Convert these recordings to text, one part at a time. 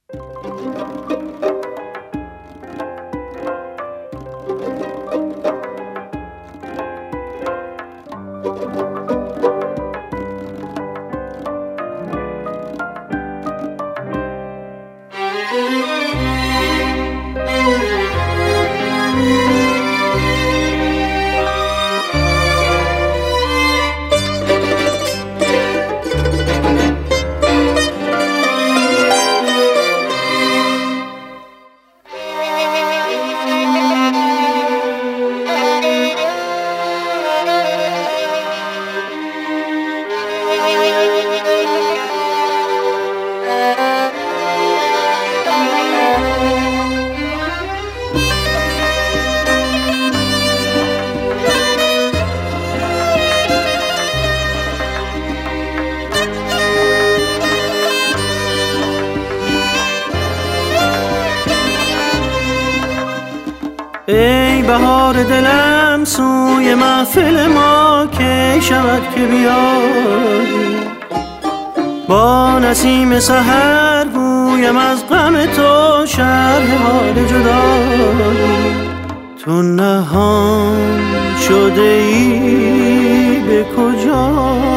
ای بهار دلم سوی محفل ما کی شود که بیایی، با نسیم سحر گویم از غم تو شرح حال جدایی. تو نهان شده ای به کجا،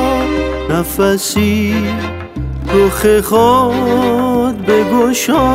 نفسی رخ خود بگشا.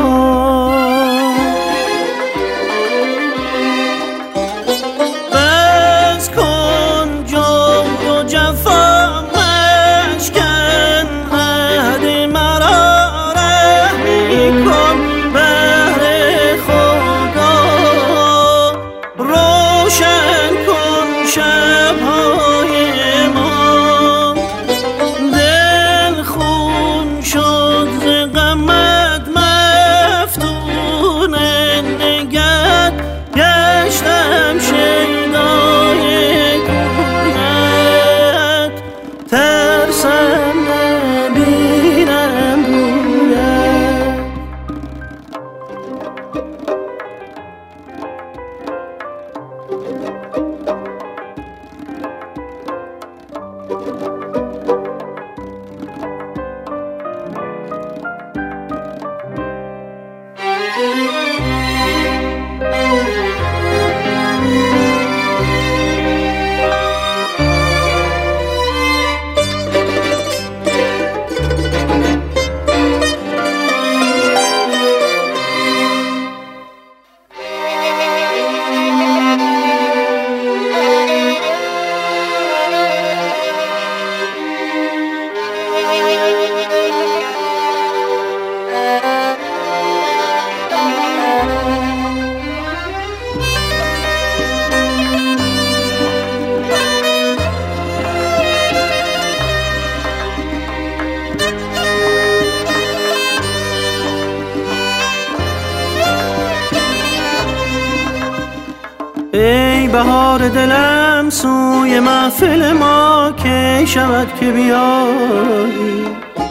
ای بهار دلم سوی محفل ما کی شود که بیایی،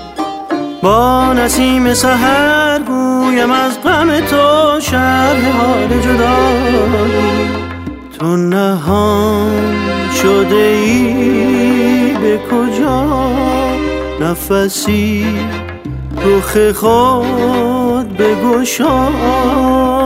با نسیم سحر گویم از غم تو شرح حال جدایی. تو نهان شده ای به کجا، نفسی رخ خود بگشا.